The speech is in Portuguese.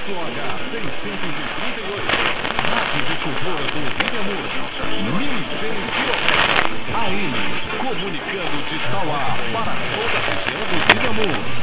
Rádio Difusora do Vinhamur, 1100 kHz. AM, comunicando de Tauá para toda a região do Vinhamur.